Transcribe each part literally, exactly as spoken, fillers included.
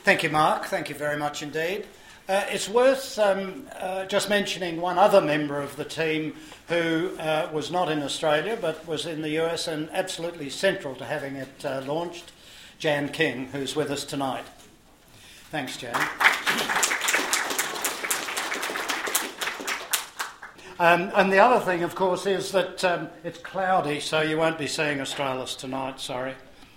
Thank you, Mark. Thank you very much indeed. Uh, it's worth um, uh, just mentioning one other member of the team who uh, was not in Australia but was in the U S and absolutely central to having it uh, launched, Jan King, who's with us tonight. Thanks, Jan. Um, and the other thing, of course, is that um, it's cloudy, so you won't be seeing Australis tonight, sorry.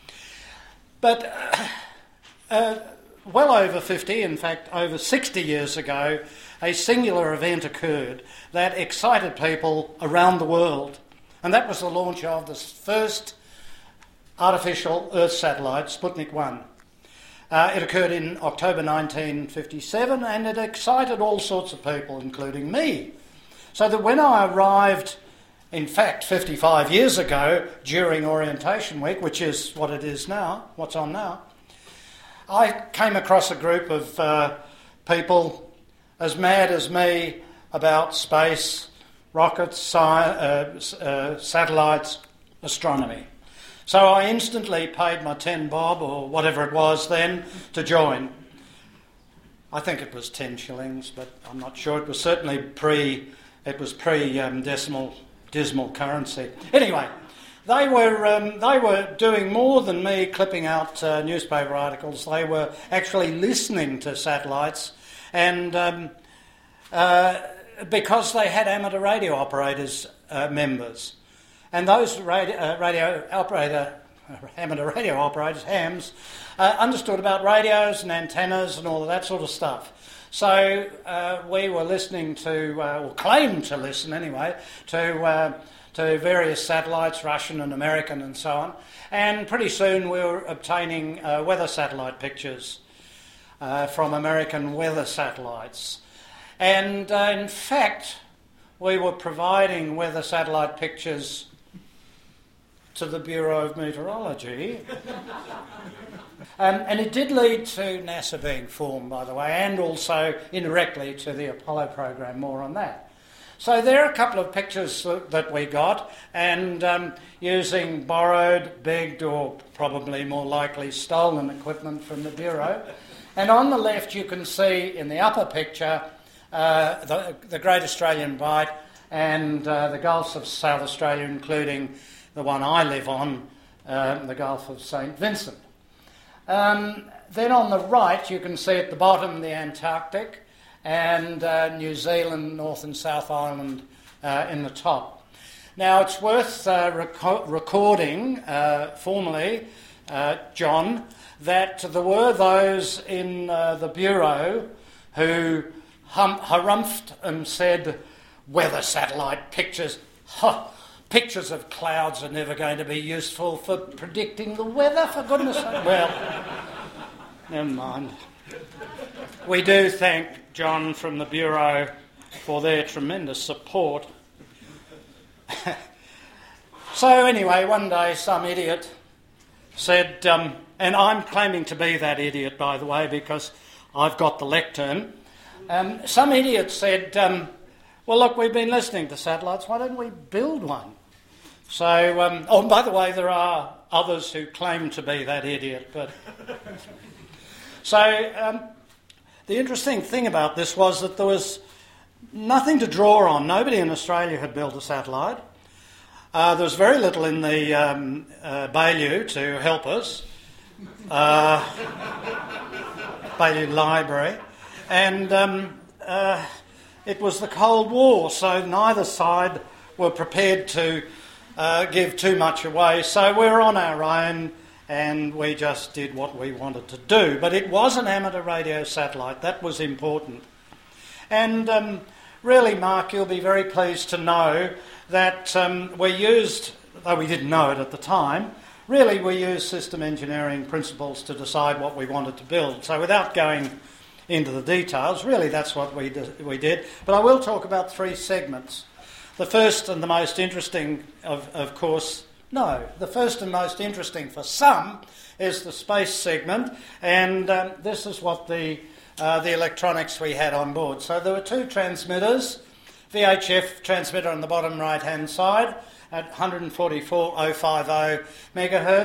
But uh, uh, well over fifty, in fact over sixty years ago, a singular event occurred that excited people around the world. And that was the launch of the first artificial Earth satellite, Sputnik one. Uh, it occurred in October nineteen fifty-seven, and it excited all sorts of people, including me. So that when I arrived, in fact, fifty-five years ago, during Orientation Week, which is what it is now, what's on now, I came across a group of uh, people as mad as me about space, rockets, sci- uh, uh, satellites, astronomy. So I instantly paid my ten bob, or whatever it was then, to join. I think it was ten shillings, but I'm not sure. It was certainly pre, it was pre-decimal, um, dismal currency. Anyway, they were um, they were doing more than me clipping out uh, newspaper articles. They were actually listening to satellites, and um, uh, because they had amateur radio operators uh, members, and those radio, uh, radio operator amateur radio operators, hams, uh, understood about radios and antennas and all of that sort of stuff. So uh, we were listening to, uh, or claimed to listen anyway, to uh, to various satellites, Russian and American and so on. And pretty soon we were obtaining uh, weather satellite pictures uh, from American weather satellites. And uh, in fact, we were providing weather satellite pictures to the Bureau of Meteorology. um, and it did lead to NASA being formed, by the way, and also indirectly to the Apollo program. More on that. So there are a couple of pictures that we got, and um, using borrowed, begged, or probably more likely stolen equipment from the Bureau. And on the left you can see in the upper picture uh, the, the Great Australian Bight and uh, the Gulfs of South Australia, including the one I live on, uh, the Gulf of Saint Vincent. Um, then on the right you can see at the bottom the Antarctic, and uh, New Zealand, North and South Island uh, in the top. Now it's worth uh, reco- recording uh, formally, uh, John, that there were those in uh, the Bureau who hum- harumphed and said, weather satellite pictures, huh, pictures of clouds are never going to be useful for predicting the weather, for goodness sake. Well, never mind. We do thank John from the Bureau for their tremendous support. So anyway, one day some idiot said, um, and I'm claiming to be that idiot, by the way, because I've got the lectern. Um, some idiot said, um, well, look, we've been listening to satellites, why don't we build one? So, um, oh, and by the way, there are others who claim to be that idiot, but... So, um, the interesting thing about this was that there was nothing to draw on. Nobody in Australia had built a satellite. Uh, there was very little in the um, uh, Baillieu to help us. Uh, Baillieu Library. And um, uh, it was the Cold War, so neither side were prepared to uh, give too much away. So we were on our own, and we just did what we wanted to do. But it was an amateur radio satellite. That was important. And um, really, Mark, you'll be very pleased to know that um, we used, though we didn't know it at the time, really we used system engineering principles to decide what we wanted to build. So without going into the details, really that's what we did. We did. But I will talk about three segments. The first and the most interesting, of, of course, No, the first and most interesting for some is the space segment, and um, this is what the uh, the electronics we had on board. So there were two transmitters, V H F transmitter on the bottom right-hand side at one forty-four thousand fifty megahertz,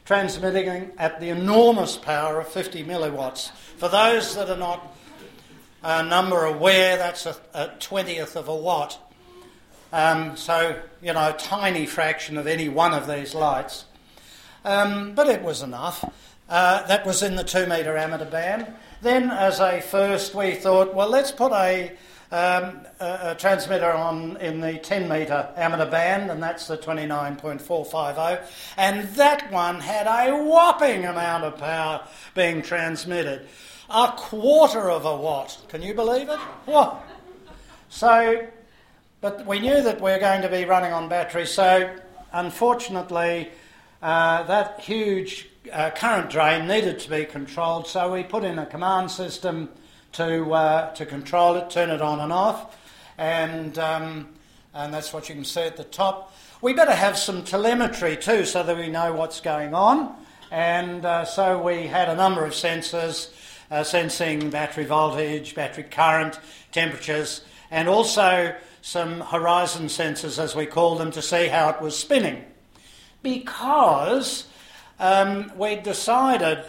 transmitting at the enormous power of fifty milliwatts. For those that are not a number aware, that's a, a twentieth of a watt. Um, so, you know, a tiny fraction of any one of these lights. Um, but it was enough. Uh, that was in the two metre amateur band. Then, as a first, we thought, well, let's put a, um, a, a transmitter on in the ten metre amateur band, and that's the twenty-nine point four five oh. And that one had a whopping amount of power being transmitted. A quarter of a watt. Can you believe it? What? So, but we knew that we were going to be running on batteries, so unfortunately, uh, that huge uh, current drain needed to be controlled, so we put in a command system to uh, to control it, turn it on and off, and um, and that's what you can see at the top. We better have some telemetry too, so that we know what's going on, and uh, so we had a number of sensors uh, sensing battery voltage, battery current, temperatures, and also some horizon sensors, as we call them, to see how it was spinning. Because um, we decided,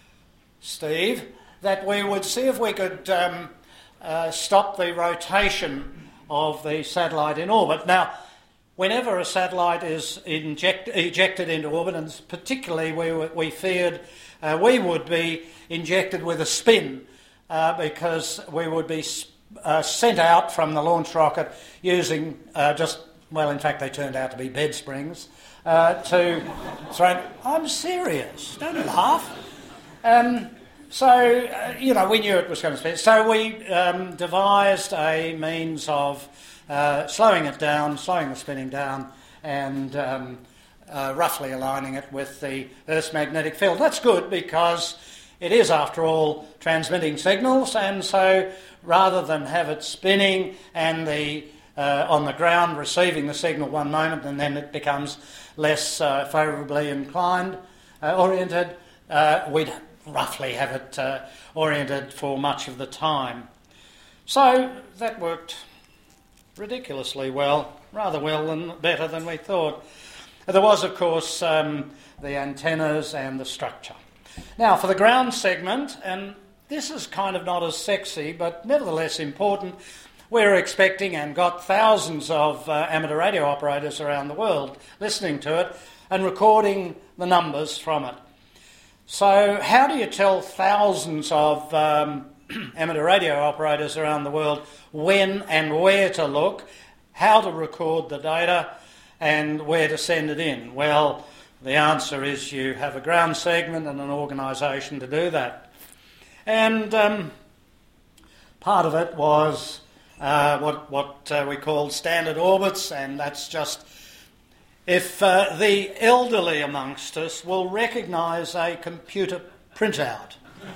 Steve, that we would see if we could um, uh, stop the rotation of the satellite in orbit. Now, whenever a satellite is inject, ejected into orbit, and particularly we, we feared uh, we would be injected with a spin uh, because we would be uh, sent out from the launch rocket using uh, just, well, in fact, they turned out to be bed springs, uh, to throw... I'm serious, don't laugh. Um, so, uh, you know, we knew it was going to spin. So we um, devised a means of uh, slowing it down, slowing the spinning down, and um, uh, roughly aligning it with the Earth's magnetic field. That's good because it is, after all, transmitting signals, and so rather than have it spinning and the uh, on the ground receiving the signal one moment and then it becomes less uh, favourably inclined, uh, oriented, uh, we'd roughly have it uh, oriented for much of the time. So that worked ridiculously well, rather well and better than we thought. There was, of course, um, the antennas and the structure. Now, for the ground segment, and this is kind of not as sexy, but nevertheless important, we're expecting and got thousands of uh, amateur radio operators around the world listening to it and recording the numbers from it. So how do you tell thousands of um, amateur radio operators around the world when and where to look, how to record the data, and where to send it in? Well, the answer is you have a ground segment and an organisation to do that. And um, part of it was uh, what, what uh, we called standard orbits, and that's just if uh, the elderly amongst us will recognise a computer printout.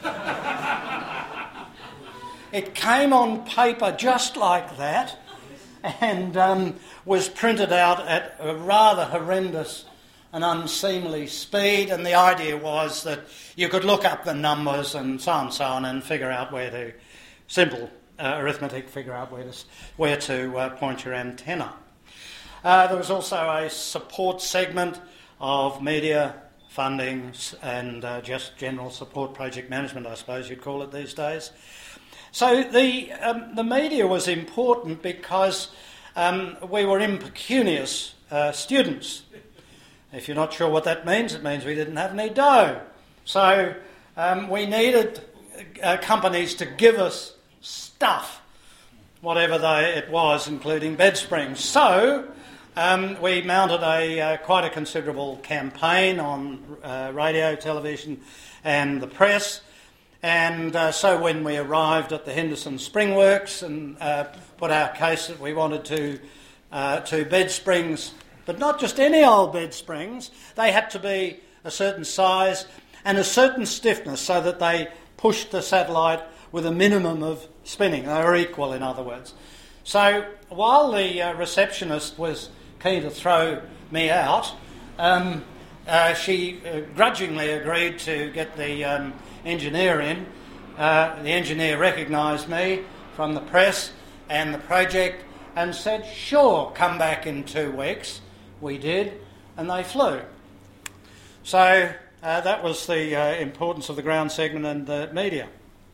It came on paper just like that and um, was printed out at a rather horrendous and unseemly speed, and the idea was that you could look up the numbers and so on and so on and figure out where to, simple uh, arithmetic, figure out where to, where to uh, point your antenna. Uh, there was also a support segment of media, funding and uh, just general support, project management, I suppose you'd call it these days. So the um, the media was important because um, we were impecunious uh, students. If you're not sure what that means, it means we didn't have any dough. So um, we needed uh, companies to give us stuff, whatever they, it was, including bed springs. So um, we mounted a uh, quite a considerable campaign on uh, radio, television and the press. And uh, so when we arrived at the Henderson Spring Works and uh, put our case that we wanted to uh, to bed springs, but not just any old bed springs, they had to be a certain size and a certain stiffness so that they pushed the satellite with a minimum of spinning. They were equal, in other words. So while the uh, receptionist was keen to throw me out, um, uh, she uh, grudgingly agreed to get the um, engineer in. Uh, the engineer recognised me from the press and the project and said, sure, come back in two weeks. We did, and they flew. So uh, that was the uh, importance of the ground segment and the media.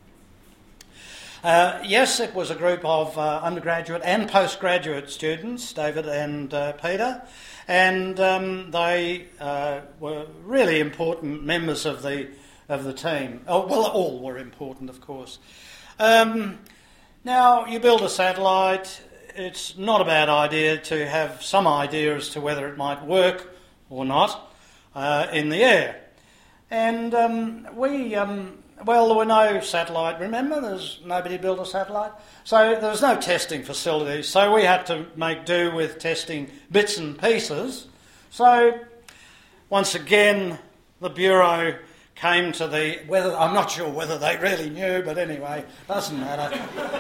Uh, yes, it was a group of uh, undergraduate and postgraduate students, David and uh, Peter, and um, they uh, were really important members of the of the team. Oh, well, all were important, of course. Um, now, you build a satellite. It's not a bad idea to have some idea as to whether it might work or not uh, in the air. And um, we, um, well, there were no satellite, remember? There's nobody built a satellite. So there was no testing facilities. So we had to make do with testing bits and pieces. So once again, the Bureau came to the, whether I'm not sure whether they really knew, but anyway, doesn't matter.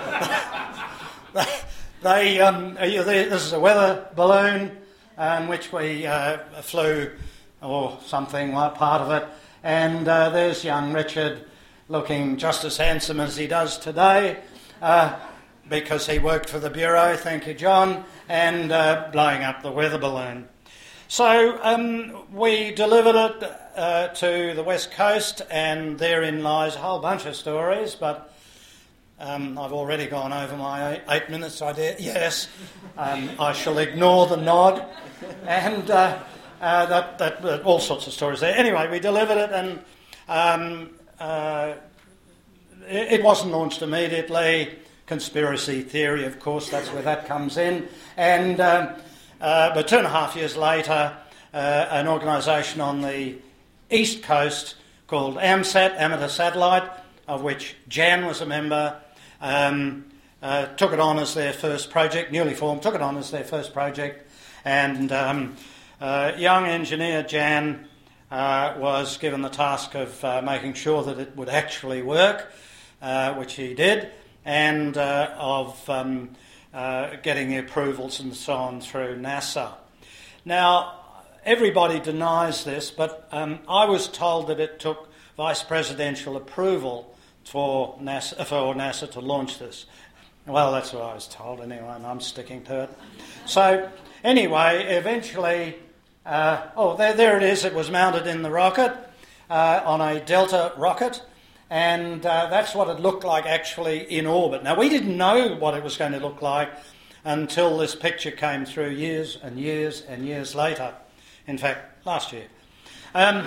they, they um, this is a weather balloon in which we uh, flew, or something like part of it, and uh, there's young Richard looking just as handsome as he does today, uh, because he worked for the Bureau, thank you, John, and uh, blowing up the weather balloon. So um, we delivered it uh, to the West Coast, and therein lies a whole bunch of stories, but um, I've already gone over my eight, eight minutes, I dare. Yes, um, I shall ignore the nod, and uh, uh, that, that, that all sorts of stories there. Anyway, we delivered it, and um, uh, it, it wasn't launched immediately. Conspiracy theory, of course, that's where that comes in, and um, Uh, but two and a half years later, uh, an organisation on the east coast called AMSAT, Amateur Satellite, of which Jan was a member, um, uh, took it on as their first project, newly formed, took it on as their first project, and um, uh, young engineer Jan uh, was given the task of uh, making sure that it would actually work, uh, which he did, and uh, of Um, Uh, getting the approvals and so on through NASA. Now, everybody denies this, but um, I was told that it took vice presidential approval for NASA, for NASA to launch this. Well, that's what I was told anyway, and I'm sticking to it. So, anyway, eventually, uh, oh, there, there it is. It was mounted in the rocket uh, on a Delta rocket. And uh, that's what it looked like actually in orbit. Now, we didn't know what it was going to look like until this picture came through years and years and years later. In fact, last year. Um,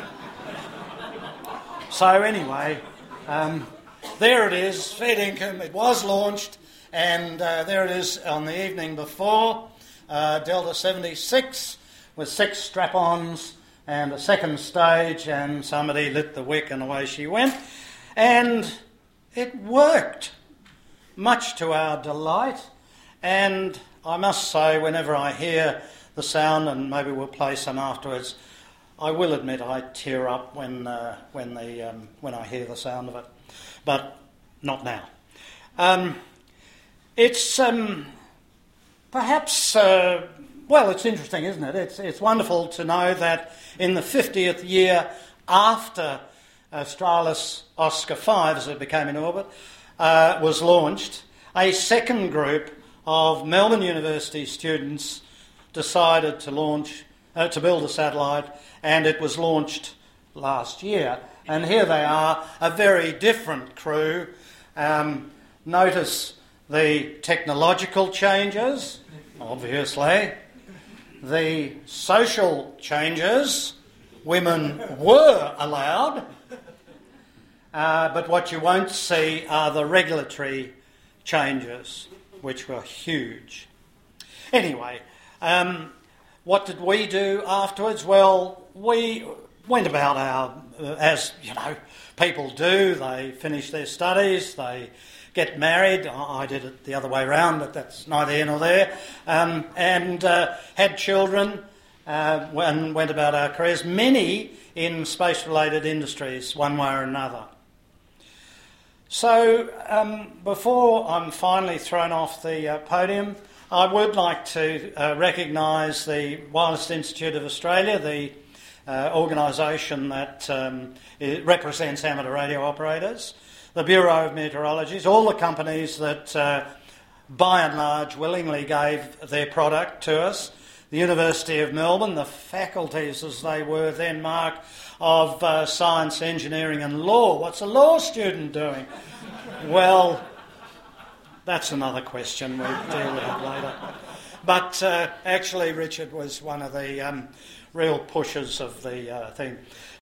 so anyway, um, there it is, fair dinkum. It was launched, and uh, there it is on the evening before, uh, Delta seventy-six with six strap-ons and a second stage, and somebody lit the wick and away she went. And it worked, much to our delight. And I must say, whenever I hear the sound, and maybe we'll play some afterwards, I will admit I tear up when uh, when the um, when I hear the sound of it, but not now. Um, it's um, perhaps uh, well, it's interesting, isn't it? It's it's wonderful to know that in the fiftieth year after Australis Oscar five, as it became in orbit, uh, was launched, a second group of Melbourne University students decided to launch, uh, to build a satellite, and it was launched last year. And here they are, a very different crew. Um, notice the technological changes, obviously, the social changes. Women were allowed. Uh, but what you won't see are the regulatory changes, which were huge. Anyway, um, what did we do afterwards? Well, we went about our, uh, as, you know, people do. They finish their studies, they get married. I did it the other way around, but that's neither here nor there. Um, and uh, had children uh, and went about our careers, many in space-related industries, one way or another. So, um, before I'm finally thrown off the uh, podium, I would like to uh, recognise the Wireless Institute of Australia, the uh, organisation that um, represents amateur radio operators, the Bureau of Meteorology, all the companies that, uh, by and large, willingly gave their product to us, the University of Melbourne, the faculties as they were then, Mark, of uh, science, engineering and law. What's a law student doing? Well, that's another question. We'll deal with it later. But uh, actually Richard was one of the um, real pushers of the uh, thing.